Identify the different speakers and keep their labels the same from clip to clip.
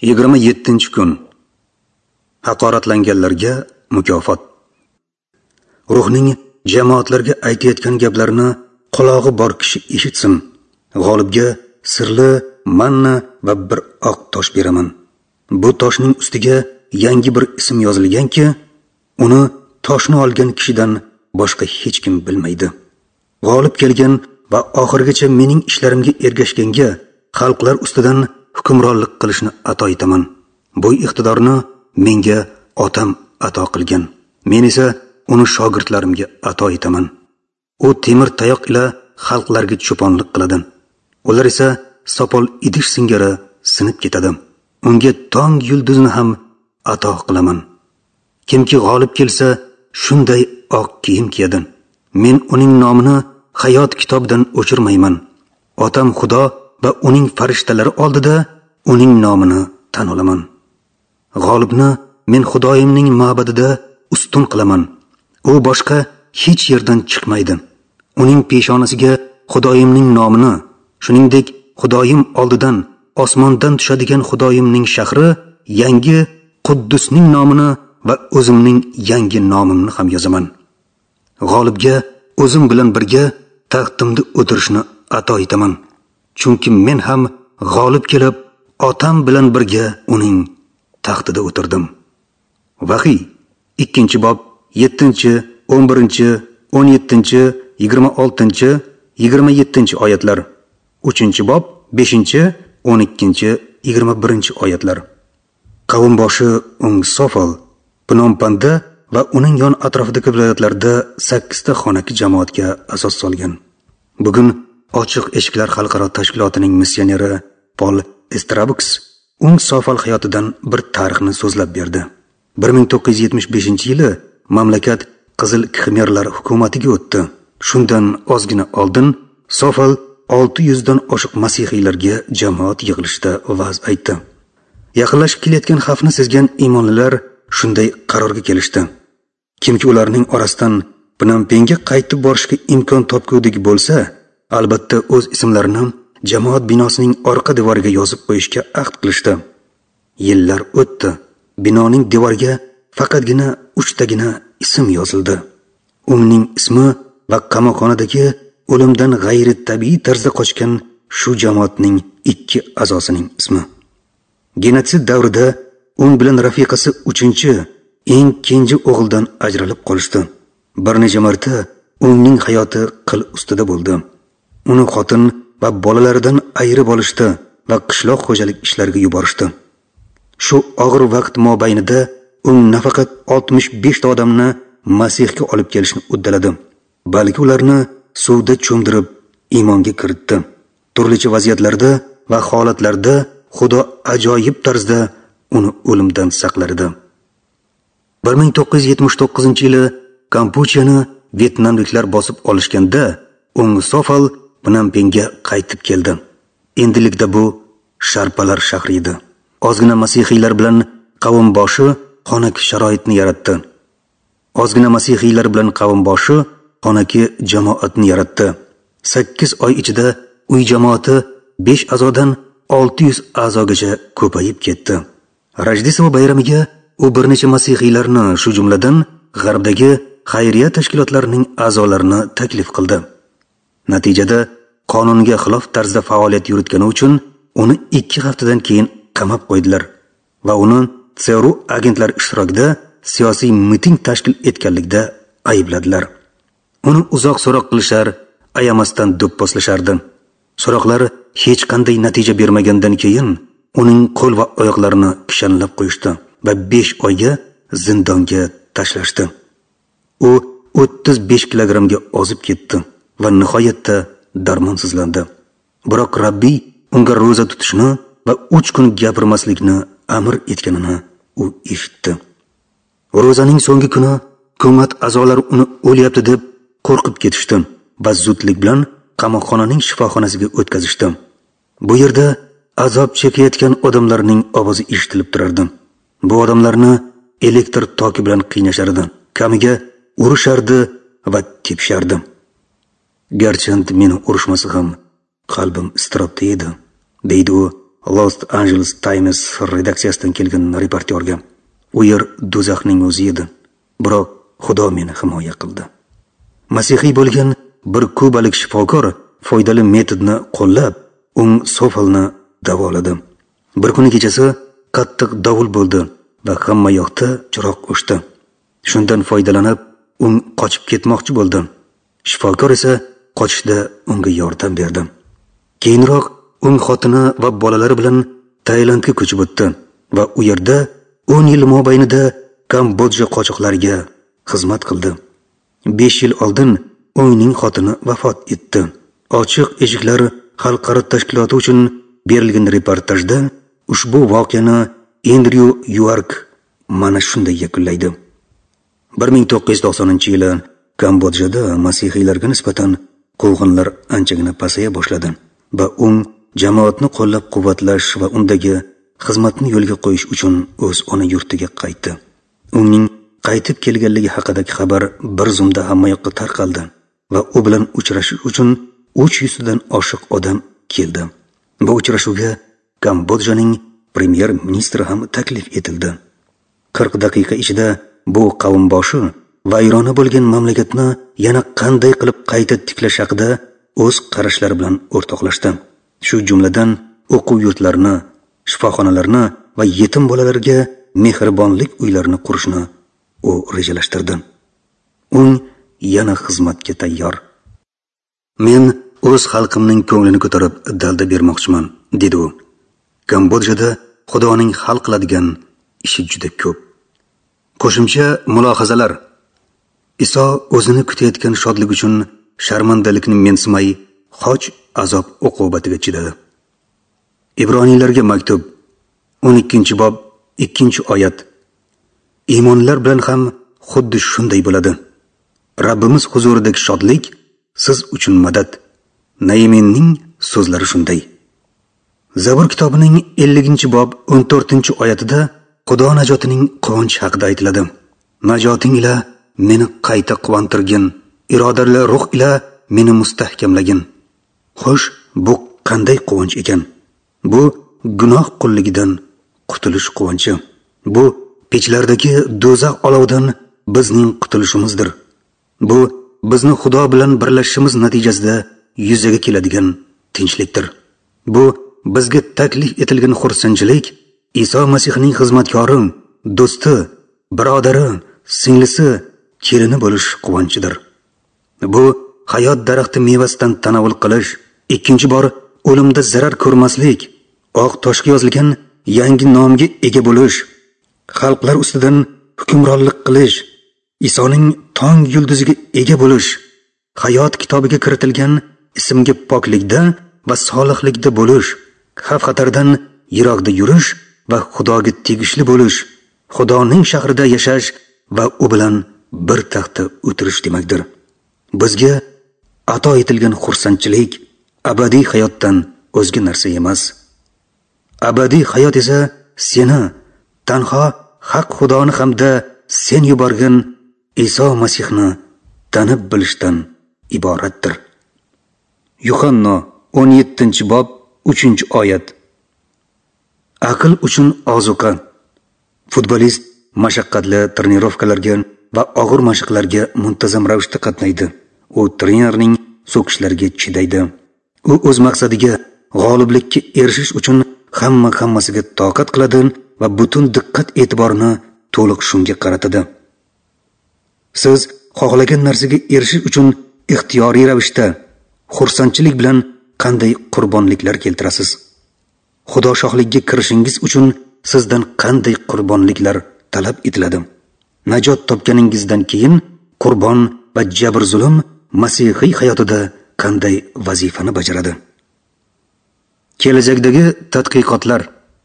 Speaker 1: 27-kun. Haqoratlanganlarga mukofot. Ruhning jamoatlarga aytayotgan gaplarini qulog'i bor kishi eshitsin. G'olibga sirli manna va bir oq tosh beraman. Bu toshning ustiga yangi bir ism yozilganki, uni toshni olgan kishidan boshqa hech kim bilmaydi. G'olib kelgan va oxirgacha mening ishlarimga ergashganga xalqlar ustidan hukmronlik qilishni ato etaman. Bu iqtidorni menga otam ato qilgan. Men esa uni shogirdlarimga ato etaman. U temir tayoq ila xalqlarga cho'ponlik qiladi. Ular esa sopol idish singari sinib ketadi. Unga tong yulduzni ham ato qilaman. Kimki g'olib kelsa, shunday oq kiyim kiyadi. Men uning nomini hayot kitobidan o'chirmayman. Otam Xudo va uning farishtalari oldida uning nomini tan olaman. G'olibni men Xudoyimning ma'badida ustun qilaman. U boshqa hech yerdan chiqmaydi. Uning peshonasiga Xudoyimning nomini, shuningdek Xudoyim oldidan osmondan tushadigan Xudoyimning shahri, yangi Quddusning nomini va o'zimning yangi nomimni ham yozaman. G'olibga o'zim bilan birga taxtimda o'tirishni ato etaman. Chunki men ham g'olib kelib, otam bilan birga uning taxtida o'tirdim. Vahiy 2-bob 7, 11, 17, 26, 27 oyatlar. 3-bob 5, 12, 21 oyatlar. Qavm boshi Sofal, Pnompanda va uning yon atrofidagi viloyatlarda 8 ta xonaki jamoatga asos solgan. Bugun Ochiq eshiklar xalqaro tashkilotining missioneri Paul Estrabux Sofal hayotidan bir tarixni so'zlab berdi. 1975-yili mamlakat Qizil Khmerlar hukumatiga o'tdi. Shundan ozgina oldin Sofal 600 dan oshiq masihiylarga jamoat yig'ilishida va'z aytdi. Yaqinlashib kelayotgan xavfni sezgan iymonlilar shunday qarorga kelishdi. Kimki ularning orasidan Pnompenga qaytib borishga imkon topgudek bo'lsa, albatta o'z ismlarini jamoat binosining orqa devoriga yozib qo'yishga ahd qilishdi. Yillar o'tdi. Binoning devoriga faqatgina 3 tagina ism yozildi. Uning ismi va qamoqxonadagi o'limdan g'ayri tabiiy tarzda qochgan shu jamoatning 2 a'zosining ismi. Genotsid davrida bilan rafiqasi 3-chi, eng kenja o'g'ildan ajralib qolishdi. Bir necha marta uning hayoti qil ustida bo'ldi. Uni xotin va bolalaridan ayirib olishdi va qishloq xo'jalik ishlariga yuborishdi. Shu og'ir vaqt mobaynida nafaqat 65 ta odamni Masihga olib kelishni uddaladi, balki ularni suvda cho'mdirib iymonga kiritdi. Turlicha vaziyatlarda va holatlarda Xudo ajoyib tarzda uni o'limdan saqlardi. 1979-yili Kampuchiyani Vyetnamliklar bosib olishganda Sofal Pnompenga qaytib keldi. Endilikda bu Sharpalar shahri edi. Ozgina masihiylar bilan qavm boshi xonaki sharoitni yaratdi. Xonaki jamoatni yaratdi. 8 oy ichida uy jamoati 5 a'zodan 600 a'zogacha ko'payib ketdi. Rajdestvo bayramiga u bir necha masihiylarni, shu jumladan g'arbdagi xayriya tashkilotlarining a'zolarini taklif qildi. Natijada qonunga xilof tarzda faoliyat yuritgani uchun uni 2 haftadan keyin qamab qo'ydilar va uni CRU agentlar ishtirokida siyosiy miting tashkil etganlikda aybladilar. Uni uzoq so'roq qilishar, ayamasdan do'pposlashardi. So'roqlar hech qanday natija bermagandan keyin uning qo'l va oyoqlarini kishanlab qo'yishdi va 5 oyga zindonga tashlashdi. U 35 kilogramga ozib ketdi va nihoyatda darmonsizlandi. Biroq Rabbiy unga roza tutishni va 3 kun gapirmaslikni amr etganini u eshitdi. Rozaning so'nggi kuni hukumat a'zolari uni o'lyapti deb qo'rqib ketishdi va zudlik bilan qamoqxonaning shifoxonasiga o'tkazishdi. Bu yerda azob chekayotgan odamlarning ovozi eshitilib turardi. Bu odamlarni elektr toki bilan qiynashardi, kamiga urishardi va tepshardi. Garchi meni urishmasa ham qalbim iztirobda edi, deydi u Los Angeles Times redaksiyasidan kelgan reportyorga. U yer do'zaxning o'zi edi. Biroq Xudo meni himoya qildi. Masihiy bo'lgan bir kubalik shifokor foydali metodni qo'llab, Sofelni davoladi. Bir kuni kechasi qattiq dovul bo'ldi va hamma yoqda chiroq o'chdi. Shundan foydalanib, qochib ketmoqchi bo'ldi. Shifokor esa qochishda unga yordam berdi. Keyinroq xotini va bolalari bilan Tailandga ko'chib o'tdi va u yerda 10 yil mobaynida Kambodja qochoqlariga xizmat qildi. 5 yil oldin uning xotini vafot etdi. Ochiq eshiklar xalqaro tashkiloti uchun berilgan reportajda ushbu voqeani Andrew York mana shunday yakunlaydi. 1990-yili Kambodjada masihiylarga nisbatan quvg'inlar anchagina pasaya boshladi va jamoatni qo'llab-quvvatlash va undagi xizmatni yo'lga qo'yish uchun o'z ona yurtiga qaytdi. Uning qaytib kelganligi haqidagi xabar bir zumda hamma yoqqa tarqaldi va u bilan uchrashish uchun 300 dan oshiq odam keldi. Bu uchrashuvga Kambodjaning premyer ministri ham taklif etildi. 40 daqiqa ichida bu qavm boshi vayrona bo'lgan mamlakatni yana qanday qilib qayta tiklash haqida o'z qarashlari bilan o'rtoqlashdi. Shu jumladan o'quv yurtlarini, shifoxonalarni va yetim bolalarga mehribonlik uylarini qurishni u rejalashtirdi. Yana xizmatga tayyor. Men o'z xalqimning ko'nglini ko'tarib dalda bermoqchiman, dedi u. Kambodjada Xudoning hal qiladigan ishi juda ko'p. Qo'shimcha mulohazalar. Iso o'zini kutayotgan shodlik uchun sharmandalikni mensimay, xoch azob uqubatiga chidadi. Ibroniylarga maktub 12-bob 2-oyat. Iymonlar bilan ham xuddi shunday bo'ladi. Rabbimiz huzuridagi shodlik siz uchun madad. Nayminning so'zlari shunday. Zabur kitobining 50-bob 14-oyatida Xudo najotining quvonch haqida aytiladi. Najoting ila meni qayta quvontirgin, irodali ruh ila meni mustahkamlagin. Xo'sh, bu qanday quvonch ekan? Bu gunoh qulligidan qutulish quvonchi. Bu pechlardagi do'zax olovidan bizning qutulishimizdir. Bu bizni Xudo bilan birlashishimiz natijasida yuzaga keladigan tinchlikdir. Bu bizga taklif etilgan xursandchilik Iso Masihning xizmatkori, do'sti, birodari, singlisi, kelini bo'lish quvonchidir. Bu hayot daraxti mevasidan tanovul qilish, ikkinchi bor o'limda zarar ko'rmaslik, oq toshga yozilgan yangi nomga ega bo'lish, xalqlar ustidan hukmronlik qilish, Isoning tong yulduziga ega bo'lish, hayot kitobiga kiritilgan ismga poklikda va solihlikda bo'lish, xavf-xatardan yiroqda yurish va Xudoga tegishli bo'lish, Xudoning shahrida yashash va u bilan bir taxtda o'tirish demakdir. Bizga ato etilgan xursandchilik abadiy hayotdan o'zga narsa emas. Abadiy hayot esa seni, tanho haq Xudoni hamda sen yuborgan Iso Masihni tanib bilishdan iboratdir. Yuhanna 17-bob 3-oyat. Aql uchun ozuqa. Futbolist mashaqqatli trenirovkalarga va og'ir mashqlarga muntazam ravishda qatnaydi. U trenerning so'kishlariga chidaydi. U o'z maqsadiga, g'oliblikka erishish uchun hammasiga toqat qiladi va butun diqqat e'tiborini to'liq shunga qaratadi. Siz xohlagan narsaga erishish uchun ixtiyoriy ravishda xursandchilik bilan qanday qurbonliklar keltirasiz? Xudo shohligiga kirishingiz uchun sizdan qanday qurbonliklar talab etiladi? Najot topganingizdan keyin qurbon va jabr zulm masihiy hayotida qanday vazifani bajaradi? Kelajakdagi tadqiqotlar.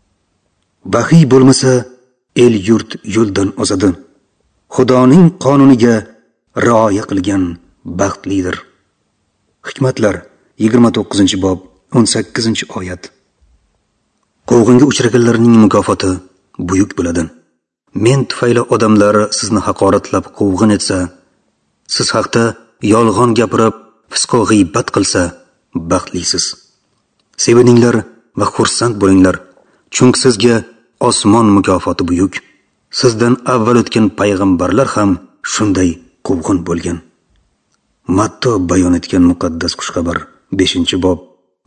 Speaker 1: Vahiy bo'lmasa, el yurt yo'ldan ozadi. Xudoning qonuniga rioya qilgan baxtlidir. Hikmatlar 29-bob 18-oyat. Quvg'inga uchraganlarning mukofoti buyuk bo'ladi. Men tufayli odamlar sizni haqoratlab quvg'in etsa, siz haqda yolg'on gapirib, fisq va g'iybat qilsa, baxtlisiz. Sevininglar, va xursand bo'linglar, chunki sizga osmon mukofoti buyuk. Sizdan avval o'tgan payg'ambarlar ham shunday quvg'in bo'lgan. Matto bayon etgan muqaddas xushxabar 5-bob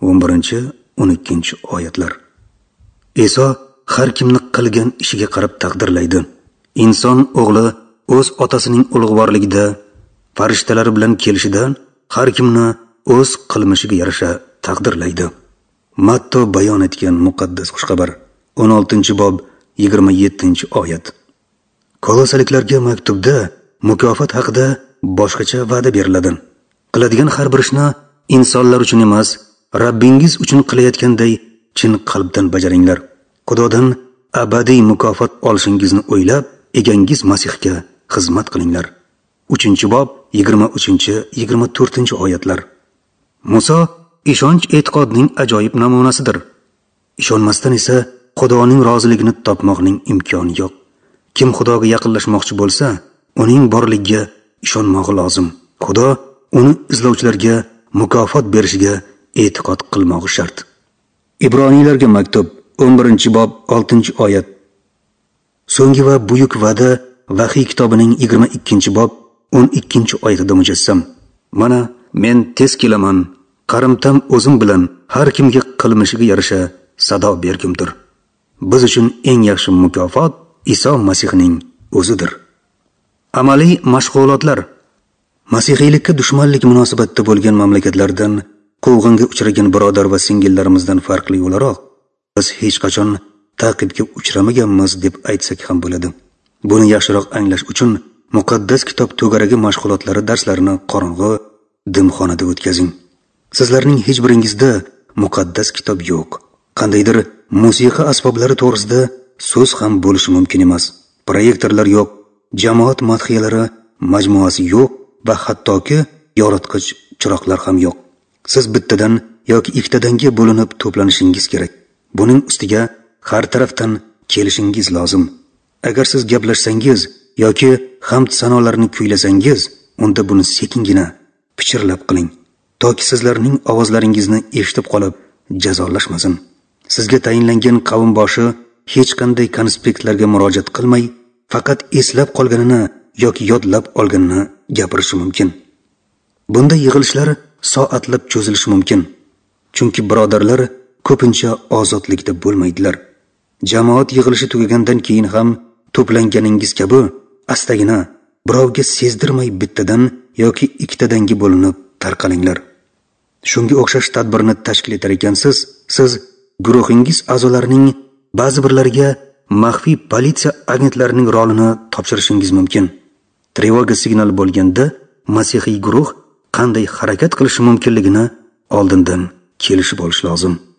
Speaker 1: 11-12 oyatlar. Iso har kimni qilgan ishiga qarab taqdirlaydi. Inson o'g'li o'z otasining ulug'vorligida, farishtalar bilan kelishidan har kimni o'z qilmishiga yarasha taqdirlaydi. Matto bayon etgan muqaddas xushxabar 16-bob 27-oyat. Kolosaliklarga maktubda mukofot haqida boshqacha va'da beriladi. Qiladigan har bir ishni insonlar uchun emas, Rabbingiz uchun qilayotganday chin qalbdan bajaringlar. Xudodan abadiy mukofot olishingizni o'ylab, egangiz Masihga xizmat qilinglar. 3-bob 23-24-oyatlar. Muso ishonch e'tiqodning ajoyib namunasidir. Ishonmasdan esa Xudoning roziligini topmoqning imkoni yo'q. Kim Xudoga yaqinlashmoqchi bo'lsa, uning borligiga ishonmog'i lozim. Xudo uni izlovchilarga mukofot berishiga e'tiqod qilmog'i shart. Ibroniylarga maktub 11-bob 6-oyat. So'nggi va buyuk va'da Vahiy kitobining 22-bob 12-oyatida mujassam. Mana men tez kelaman, qarimtam o'zim bilan har kimga qilmishiga yarasha sado bergimdir. Biz uchun eng yaxshi mukofot Iso Masihning o'zidir. Amaliy mashg'ulotlar. Masihiylikka dushmanlik munosabatda bo'lgan mamlakatlardan quvg'inga uchragan birodar va singillarimizdan farqli o'laroq, biz hech qachon ta'qibga uchramaganmiz deb aytsak ham bo'ladi. Buni yaxshiroq anglash uchun muqaddas kitob to'garagi mashg'ulotlari darslarini qorong'u dimxonada o'tkazing. Sizlarning hech biringizda muqaddas kitob yo'q. Qandaydir musiqa asboblari to'g'risida so'z ham bo'lishi mumkin emas. Proyektorlar yo'q, jamoat madhiyalari majmuasi yo'q va hattoki yoritqich chiroqlar ham yo'q. Siz bittadan yoki ikkitadanga bo'linib to'planishingiz kerak. Buning ustiga har tarafdan kelishingiz lozim. Agar siz gaplashsangiz yoki hamd sanolarni kuylasangiz, unda buni sekingina pichirlab qiling, toki sizlarning ovozlaringizni eshitib qolib jazolashmasin. Sizga tayinlangan qavm boshi hech qanday konspektlarga murojaat qilmay, faqat eslab qolganini yoki yodlab olganini gapirishi mumkin. Bunda yig'ilishlar soatlab cho'zilishi mumkin. Chunki birodarlar ko'pincha ozodlikda bo'lmaydilar. Jamoat yig'ilishi tugagandan keyin ham to'planganingiz kabi astagina birovga sezdirmay bittadan yoki ikkitadanga bo'linib tarqalinglar. Shunga o'xshash tadbirni tashkil etar ekansiz, siz guruhingiz a'zolarining ba'zi birlariga maxfiy politsiya agentlarining rolini topshirishingiz mumkin. Trevoga signal bo'lganda masihiy guruh qanday harakat qilishi mumkinligini oldindan kelishib olish lozim.